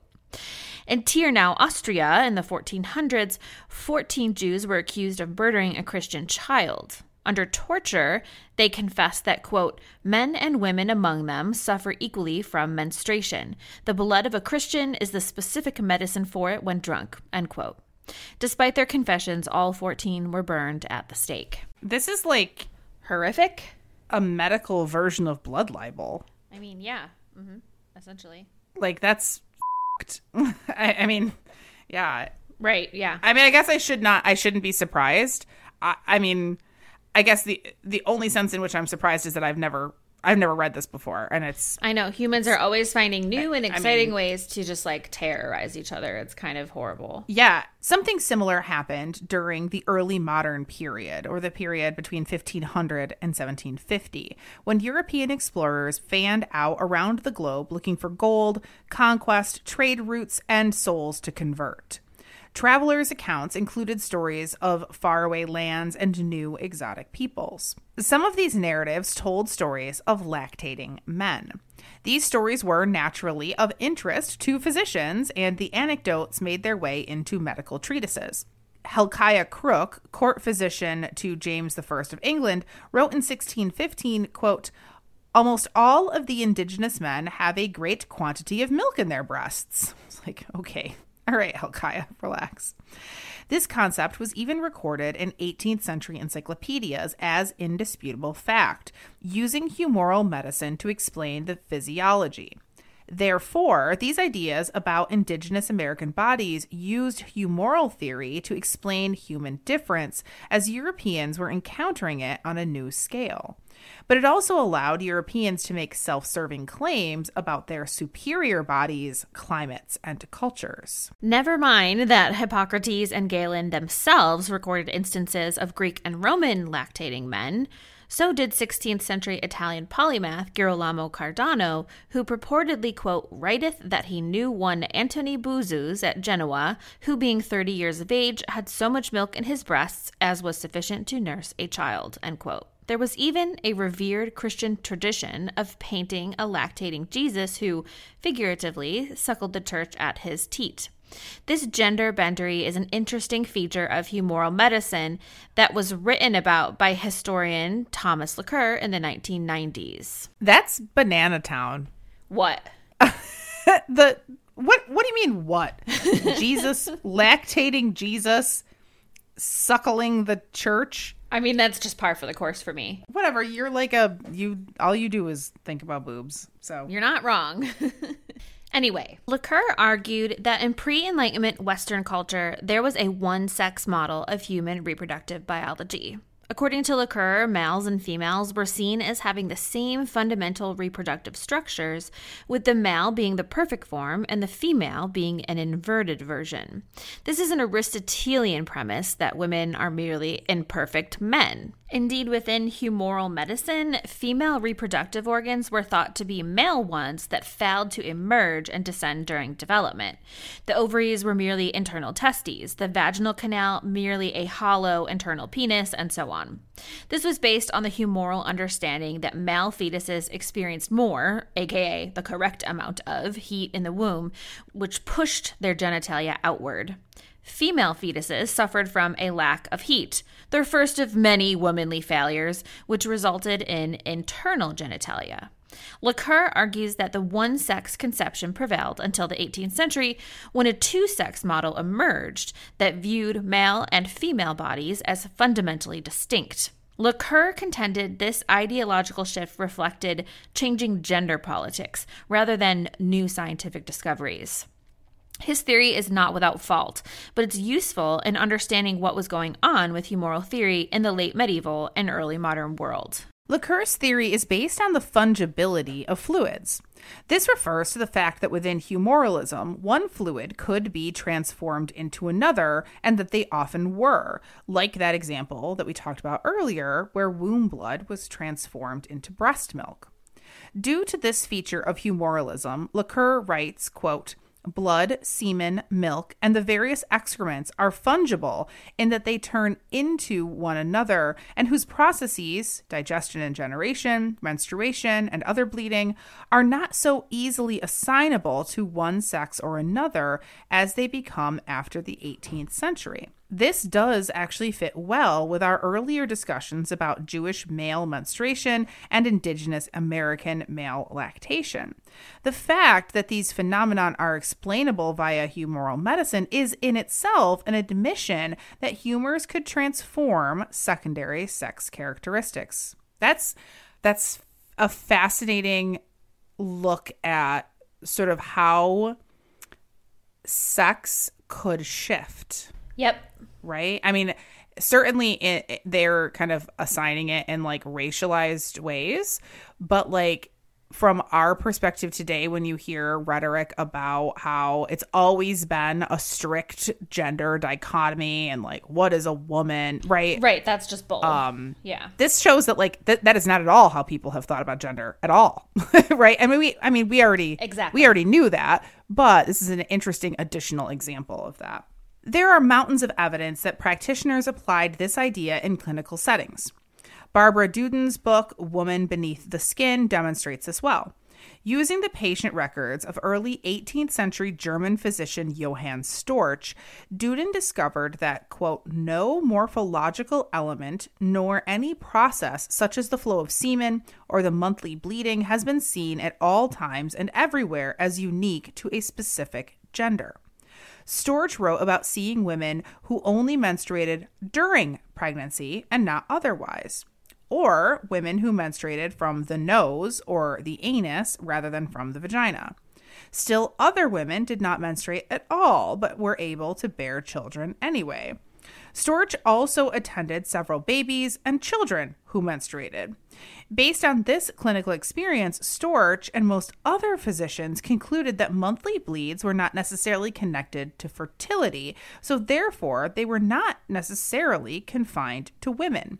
In Tiernau, Austria, in the 1400s, 14 Jews were accused of murdering a Christian child. Under torture, they confessed that, quote, men and women among them suffer equally from menstruation. The blood of a Christian is the specific medicine for it when drunk, end quote. Despite their confessions, all 14 were burned at the stake. This is like horrific. A medical version of blood libel. I mean, yeah, essentially. Like, that's I mean, yeah. Right, yeah. I mean, I guess I shouldn't be surprised. I mean, I guess the only sense in which I'm surprised is that I've never I've never read this before, and it's... I know. Humans are always finding new and exciting ways to just, like, terrorize each other. It's kind of horrible. Yeah. Something similar happened during the early modern period, or the period between 1500 and 1750, when European explorers fanned out around the globe looking for gold, conquest, trade routes, and souls to convert. Travelers' accounts included stories of faraway lands and new exotic peoples. Some of these narratives told stories of lactating men. These stories were naturally of interest to physicians, and the anecdotes made their way into medical treatises. Helkiah Crooke, court physician to James I of England, wrote in 1615, quote, "Almost all of the indigenous men have a great quantity of milk in their breasts." It's like, okay. All right, Helkiah, relax. This concept was even recorded in 18th century encyclopedias as indisputable fact, using humoral medicine to explain the physiology. Therefore, these ideas about indigenous American bodies used humoral theory to explain human difference as Europeans were encountering it on a new scale. But it also allowed Europeans to make self-serving claims about their superior bodies, climates, and cultures. Never mind that Hippocrates and Galen themselves recorded instances of Greek and Roman lactating men. So did 16th century Italian polymath Girolamo Cardano, who purportedly, quote, writeth that he knew one Antony Buzus at Genoa, who being 30 years of age had so much milk in his breasts as was sufficient to nurse a child, end quote. There was even a revered Christian tradition of painting a lactating Jesus who, figuratively, suckled the church at his teat. This gender bendery is an interesting feature of humoral medicine that was written about by historian Thomas Laqueur in the 1990s. That's Banana Town. What? What do you mean what? Jesus, lactating Jesus, suckling the church? I mean, that's just par for the course for me. Whatever, you're like all you do is think about boobs, so. You're not wrong. Anyway, Laqueur argued that in pre-Enlightenment Western culture, there was a one-sex model of human reproductive biology. According to Laqueur, males and females were seen as having the same fundamental reproductive structures, with the male being the perfect form and the female being an inverted version. This is an Aristotelian premise that women are merely imperfect men. Indeed, within humoral medicine, female reproductive organs were thought to be male ones that failed to emerge and descend during development. The ovaries were merely internal testes, the vaginal canal merely a hollow internal penis, and so on. This was based on the humoral understanding that male fetuses experienced more, aka the correct amount of, heat in the womb, which pushed their genitalia outward. Female fetuses suffered from a lack of heat, their first of many womanly failures, which resulted in internal genitalia. Laqueur argues that the one-sex conception prevailed until the 18th century, when a two-sex model emerged that viewed male and female bodies as fundamentally distinct. Laqueur contended this ideological shift reflected changing gender politics rather than new scientific discoveries. His theory is not without fault, but it's useful in understanding what was going on with humoral theory in the late medieval and early modern world. Laqueur's theory is based on the fungibility of fluids. This refers to the fact that within humoralism, one fluid could be transformed into another, and that they often were, like that example that we talked about earlier, where womb blood was transformed into breast milk. Due to this feature of humoralism, Laqueur writes, quote, blood, semen, milk, and the various excrements are fungible in that they turn into one another, and whose processes, digestion and generation, menstruation, and other bleeding, are not so easily assignable to one sex or another as they become after the 18th century. This does actually fit well with our earlier discussions about Jewish male menstruation and indigenous American male lactation. The fact that these phenomena are explainable via humoral medicine is in itself an admission that humors could transform secondary sex characteristics. That's a fascinating look at sort of how sex could shift. Yep. Right? I mean, Certainly they're kind of assigning it in like racialized ways, but like from our perspective today, when you hear rhetoric about how it's always been a strict gender dichotomy and like what is a woman, right? Right, that's just bull. Yeah. This shows that like that is not at all how people have thought about gender at all. Right? We already knew that, but this is an interesting additional example of that. There are mountains of evidence that practitioners applied this idea in clinical settings. Barbara Duden's book, Woman Beneath the Skin, demonstrates this well. Using the patient records of early 18th century German physician Johann Storch, Duden discovered that, quote, no morphological element nor any process such as the flow of semen or the monthly bleeding has been seen at all times and everywhere as unique to a specific gender. Storch wrote about seeing women who only menstruated during pregnancy and not otherwise, or women who menstruated from the nose or the anus rather than from the vagina. Still, other women did not menstruate at all, but were able to bear children anyway. Storch also attended several babies and children who menstruated. Based on this clinical experience, Storch and most other physicians concluded that monthly bleeds were not necessarily connected to fertility, so therefore they were not necessarily confined to women.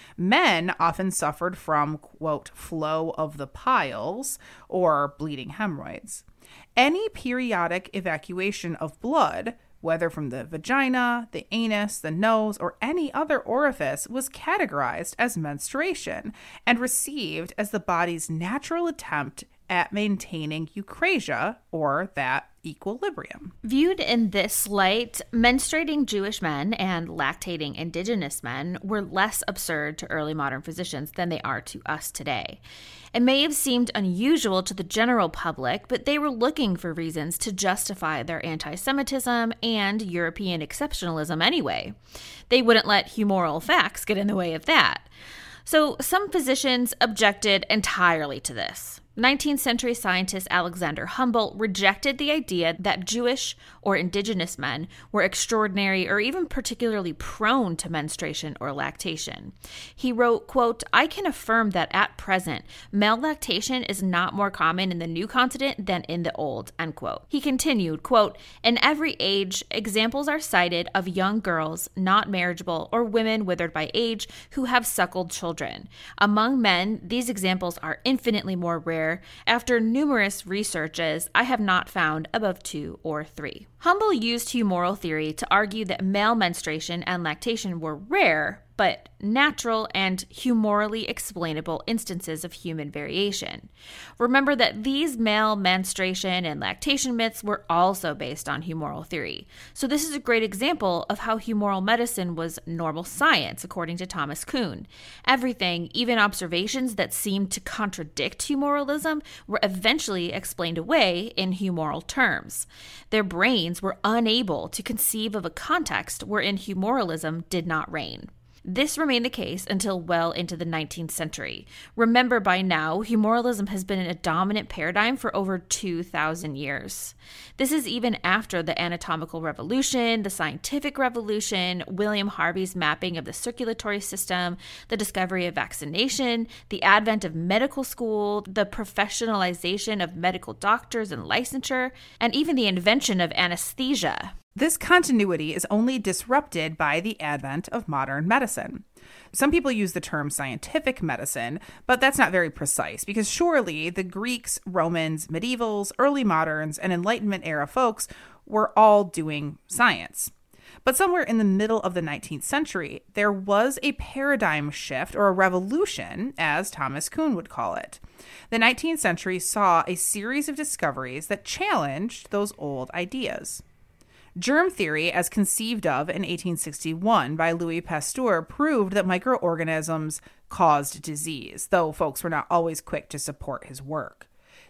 Men often suffered from, quote, flow of the piles or bleeding hemorrhoids. Any periodic evacuation of blood, whether from the vagina, the anus, the nose, or any other orifice, was categorized as menstruation and received as the body's natural attempt at maintaining eucrasia, or that equilibrium. Viewed in this light, menstruating Jewish men and lactating indigenous men were less absurd to early modern physicians than they are to us today. It may have seemed unusual to the general public, but they were looking for reasons to justify their anti-Semitism and European exceptionalism anyway. They wouldn't let humoral facts get in the way of that. So some physicians objected entirely to this. 19th century scientist Alexander Humboldt rejected the idea that Jewish or indigenous men were extraordinary or even particularly prone to menstruation or lactation. He wrote, quote, I can affirm that at present, male lactation is not more common in the new continent than in the old, end quote. He continued, quote, in every age, examples are cited of young girls not marriageable or women withered by age who have suckled children. Among men, these examples are infinitely more rare. After numerous researches, I have not found above 2 or 3. Humboldt used humoral theory to argue that male menstruation and lactation were rare, but natural and humorally explainable instances of human variation. Remember that these male menstruation and lactation myths were also based on humoral theory. So this is a great example of how humoral medicine was normal science, according to Thomas Kuhn. Everything, even observations that seemed to contradict humoralism, were eventually explained away in humoral terms. Their brains were unable to conceive of a context wherein humoralism did not reign. This remained the case until well into the 19th century. Remember, by now, humoralism has been a dominant paradigm for over 2,000 years. This is even after the anatomical revolution, the scientific revolution, William Harvey's mapping of the circulatory system, the discovery of vaccination, the advent of medical school, the professionalization of medical doctors and licensure, and even the invention of anesthesia. This continuity is only disrupted by the advent of modern medicine. Some people use the term scientific medicine, but that's not very precise because surely the Greeks, Romans, medievals, early moderns, and Enlightenment era folks were all doing science. But somewhere in the middle of the 19th century, there was a paradigm shift or a revolution, as Thomas Kuhn would call it. The 19th century saw a series of discoveries that challenged those old ideas. Germ theory, as conceived of in 1861 by Louis Pasteur, proved that microorganisms caused disease, though folks were not always quick to support his work.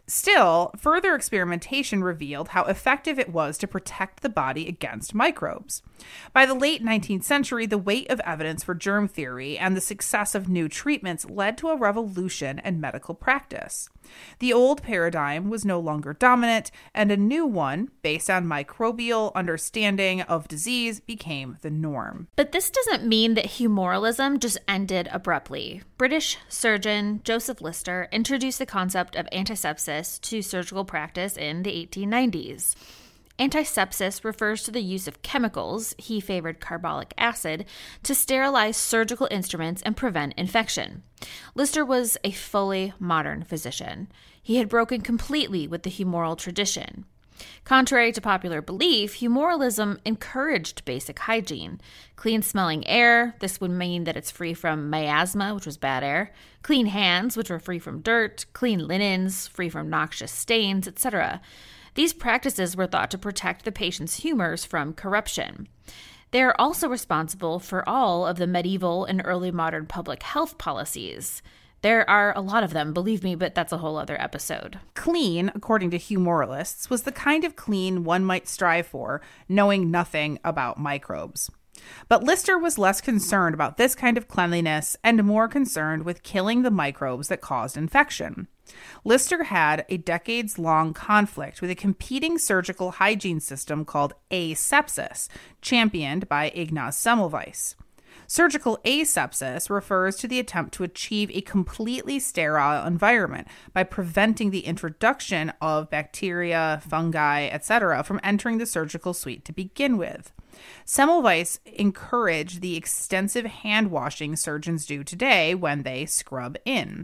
Still, further experimentation revealed how effective it was to protect the body against microbes. By the late 19th century, the weight of evidence for germ theory and the success of new treatments led to a revolution in medical practice. The old paradigm was no longer dominant, and a new one, based on microbial understanding of disease, became the norm. But this doesn't mean that humoralism just ended abruptly. British surgeon Joseph Lister introduced the concept of antisepsis to surgical practice in the 1890s. Antisepsis refers to the use of chemicals, he favored carbolic acid, to sterilize surgical instruments and prevent infection. Lister was a fully modern physician. He had broken completely with the humoral tradition. Contrary to popular belief, humoralism encouraged basic hygiene. Clean-smelling air, this would mean that it's free from miasma, which was bad air, clean hands, which were free from dirt, clean linens, free from noxious stains, etc. These practices were thought to protect the patient's humors from corruption. They are also responsible for all of the medieval and early modern public health policies. There are a lot of them, believe me, but that's a whole other episode. Clean, according to humoralists, was the kind of clean one might strive for, knowing nothing about microbes. But Lister was less concerned about this kind of cleanliness and more concerned with killing the microbes that caused infection. Lister had a decades-long conflict with a competing surgical hygiene system called asepsis, championed by Ignaz Semmelweis. Surgical asepsis refers to the attempt to achieve a completely sterile environment by preventing the introduction of bacteria, fungi, etc. from entering the surgical suite to begin with. Semmelweis encouraged the extensive hand washing surgeons do today when they scrub in.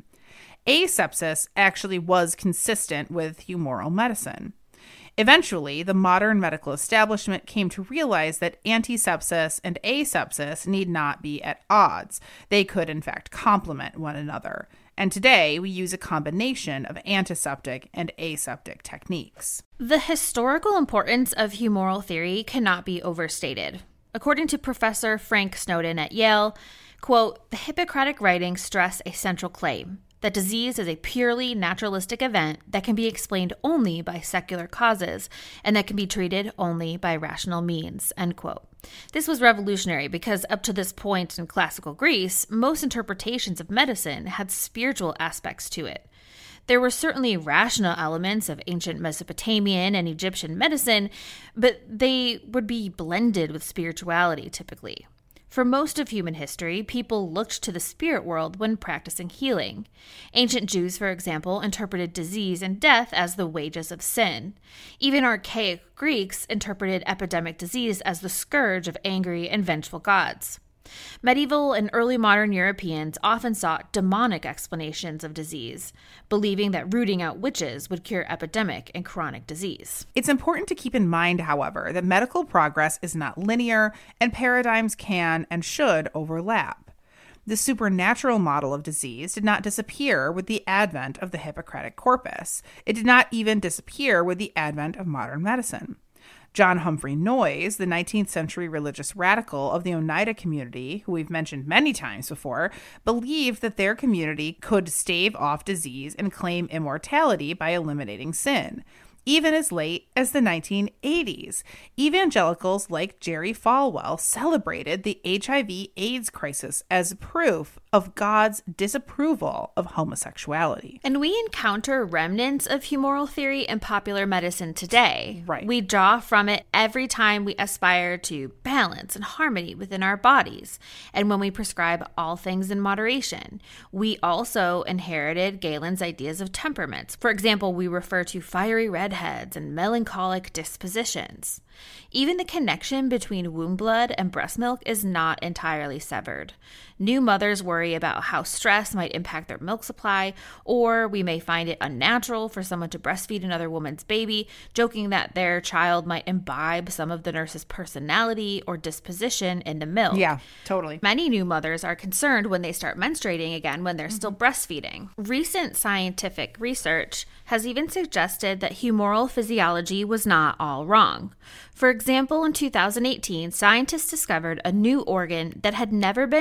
Asepsis actually was consistent with humoral medicine. Eventually, the modern medical establishment came to realize that antisepsis and asepsis need not be at odds. They could, in fact, complement one another. And today, we use a combination of antiseptic and aseptic techniques. The historical importance of humoral theory cannot be overstated. According to Professor Frank Snowden at Yale, quote, "The Hippocratic writings stress a central claim, that disease is a purely naturalistic event that can be explained only by secular causes and that can be treated only by rational means," end quote. This was revolutionary because up to this point in classical Greece, most interpretations of medicine had spiritual aspects to it. There were certainly rational elements of ancient Mesopotamian and Egyptian medicine, but they would be blended with spirituality typically. For most of human history, people looked to the spirit world when practicing healing. Ancient Jews, for example, interpreted disease and death as the wages of sin. Even archaic Greeks interpreted epidemic disease as the scourge of angry and vengeful gods. Medieval and early modern Europeans often sought demonic explanations of disease, believing that rooting out witches would cure epidemic and chronic disease. It's important to keep in mind, however, that medical progress is not linear and paradigms can and should overlap. The supernatural model of disease did not disappear with the advent of the Hippocratic corpus. It did not even disappear with the advent of modern medicine. John Humphrey Noyes, the 19th century religious radical of the Oneida community, who we've mentioned many times before, believed that their community could stave off disease and claim immortality by eliminating sin. Even as late as the 1980s, evangelicals like Jerry Falwell celebrated the HIV/AIDS crisis as proof of God's disapproval of homosexuality. And we encounter remnants of humoral theory in popular medicine today. Right. We draw from it every time we aspire to balance and harmony within our bodies, and when we prescribe all things in moderation. We also inherited Galen's ideas of temperaments. For example, we refer to fiery redheads and melancholic dispositions. Even the connection between womb blood and breast milk is not entirely severed. New mothers worry about how stress might impact their milk supply, or we may find it unnatural for someone to breastfeed another woman's baby, joking that their child might imbibe some of the nurse's personality or disposition in the milk. Yeah, totally. Many new mothers are concerned when they start menstruating again when they're still breastfeeding. Recent scientific research has even suggested that humoral physiology was not all wrong. For example, in 2018, scientists discovered a new organ that had never been documented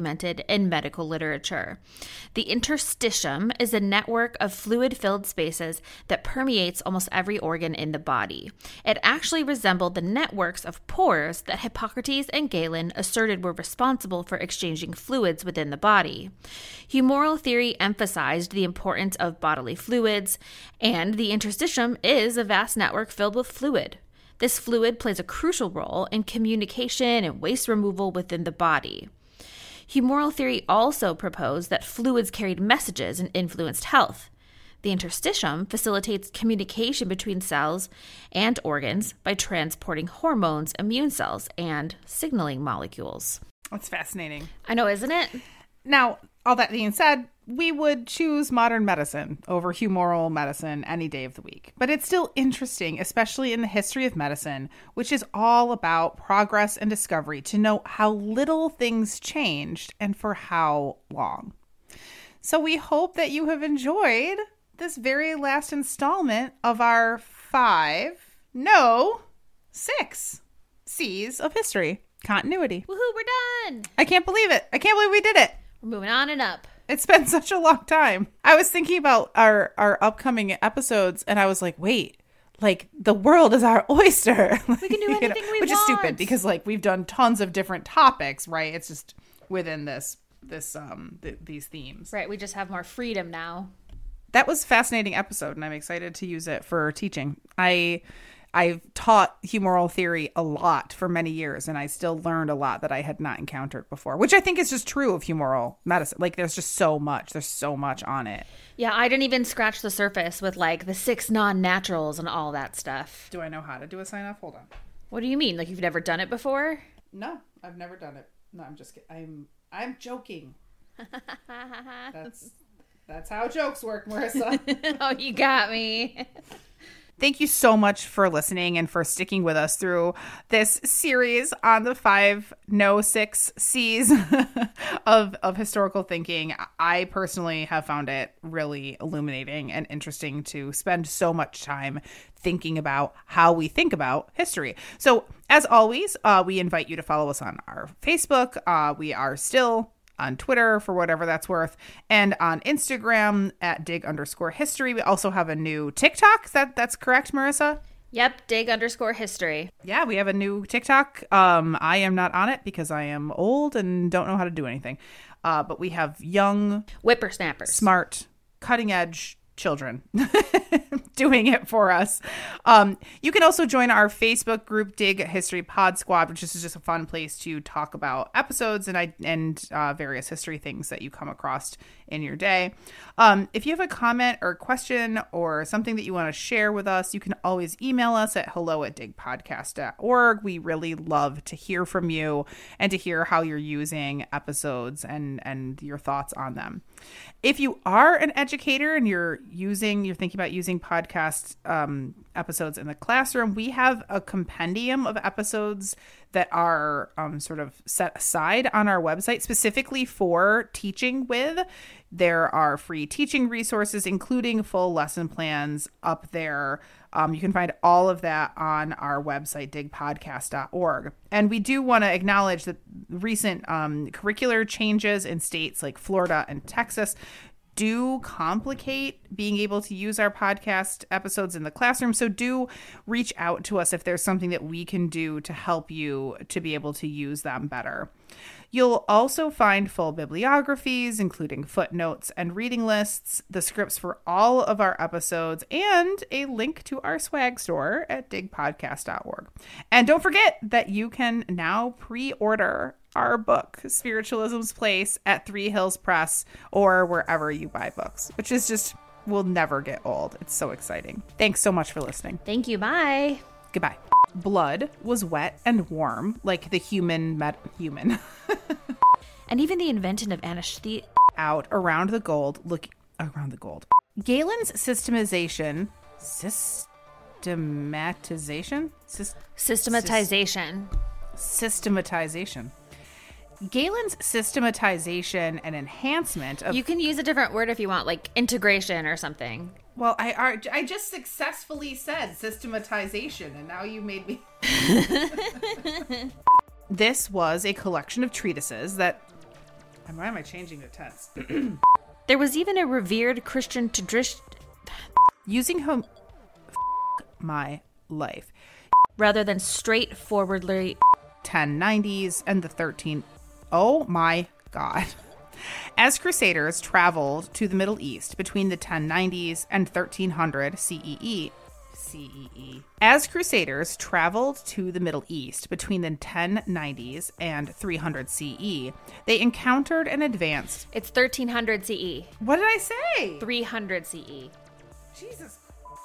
documented in medical literature. The interstitium is a network of fluid-filled spaces that permeates almost every organ in the body. It actually resembled the networks of pores that Hippocrates and Galen asserted were responsible for exchanging fluids within the body. Humoral theory emphasized the importance of bodily fluids, and the interstitium is a vast network filled with fluid. This fluid plays a crucial role in communication and waste removal within the body. Humoral theory also proposed that fluids carried messages and influenced health. The interstitium facilitates communication between cells and organs by transporting hormones, immune cells, and signaling molecules. That's fascinating. I know, isn't it? Now, all that being said, we would choose modern medicine over humoral medicine any day of the week. But it's still interesting, especially in the history of medicine, which is all about progress and discovery, to know how little things changed and for how long. So we hope that you have enjoyed this very last installment of our 6 C's of history. Continuity. Woohoo, we're done! I can't believe it. I can't believe we did it. We're moving on and up. It's been such a long time. I was thinking about our upcoming episodes, and I was like, wait, like the world is our oyster. We can do anything we which want. is stupid because like we've done tons of different topics, right? It's just within these themes. Right, we just have more freedom now. That was a fascinating episode, and I'm excited to use it for teaching. I've taught humoral theory a lot for many years, and I still learned a lot that I had not encountered before, which I think is just true of humoral medicine. Like, there's just so much. There's so much on it. Yeah, I didn't even scratch the surface with, like, the 6 non-naturals and all that stuff. Do I know how to do a sign-off? Hold on. What do you mean? Like, you've never done it before? No, I've never done it. No, I'm just kidding. I'm joking. That's how jokes work, Marissa. Oh, you got me. Thank you so much for listening and for sticking with us through this series on the 6 C's of historical thinking. I personally have found it really illuminating and interesting to spend so much time thinking about how we think about history. So as always, we invite you to follow us on our Facebook. We are still on Twitter for whatever that's worth, and on Instagram at dig_history. We also have a new TikTok. That's correct, Marissa? Yep, dig_history. Yeah, we have a new TikTok. I am not on it because I am old and don't know how to do anything. But we have young, whippersnappers, smart, cutting edge children doing it for us. You can also join our Facebook group, Dig History Pod Squad, which is just a fun place to talk about episodes and various history things that you come across in your day. If you have a comment or question or something that you want to share with us, you can always email us at hello@digpodcast.org. We really love to hear from you and to hear how you're using episodes and your thoughts on them. If you are an educator and you're thinking about using podcast episodes in the classroom, we have a compendium of episodes that are sort of set aside on our website specifically for teaching with. There are free teaching resources, including full lesson plans up there. You can find all of that on our website, digpodcast.org. And we do want to acknowledge that recent curricular changes in states like Florida and Texas do complicate being able to use our podcast episodes in the classroom. So do reach out to us if there's something that we can do to help you to be able to use them better. You'll also find full bibliographies, including footnotes and reading lists, the scripts for all of our episodes, and a link to our swag store at digpodcast.org. And don't forget that you can now pre-order our book, Spiritualism's Place, at Three Hills Press or wherever you buy books, which is just will never get old. It's so exciting. Thanks so much for listening. Thank you. Bye. Goodbye. Blood was wet and warm, like the human. And even the invention of anesthesia. Out around the gold. Galen's systematization. Galen's systematization and enhancement of... You can use a different word if you want, like integration or something. Well, I just successfully said systematization, and now you made me... This was a collection of treatises that And why am I changing the tense? There was even a revered Christian tradition. Using home... my life. Rather than straightforwardly... 1090s and the 13... Oh my God. As Crusaders traveled to the Middle East between the 1090s and 1300 CEE. As Crusaders traveled to the Middle East between the 1090s and 300 CE, they encountered an advanced... It's 1300 CE. What did I say? 300 CE. Jesus.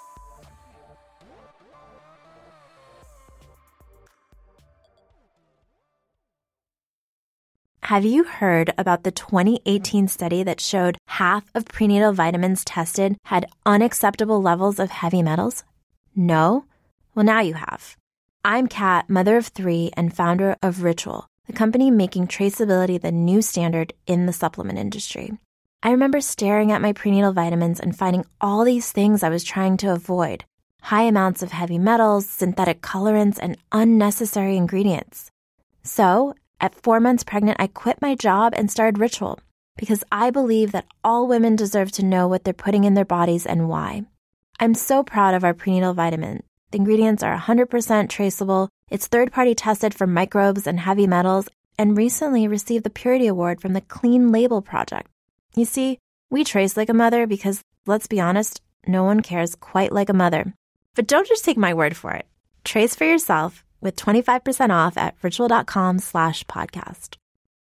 Have you heard about the 2018 study that showed half of prenatal vitamins tested had unacceptable levels of heavy metals? No? Well, now you have. I'm Kat, mother of 3 and founder of Ritual, the company making traceability the new standard in the supplement industry. I remember staring at my prenatal vitamins and finding all these things I was trying to avoid. High amounts of heavy metals, synthetic colorants, and unnecessary ingredients. So, at 4 months pregnant, I quit my job and started Ritual because I believe that all women deserve to know what they're putting in their bodies and why. I'm so proud of our prenatal vitamin. The ingredients are 100% traceable, it's third-party tested for microbes and heavy metals, and recently received the Purity Award from the Clean Label Project. You see, we trace like a mother because, let's be honest, no one cares quite like a mother. But don't just take my word for it. Trace for yourself with 25% off at ritual.com/podcast.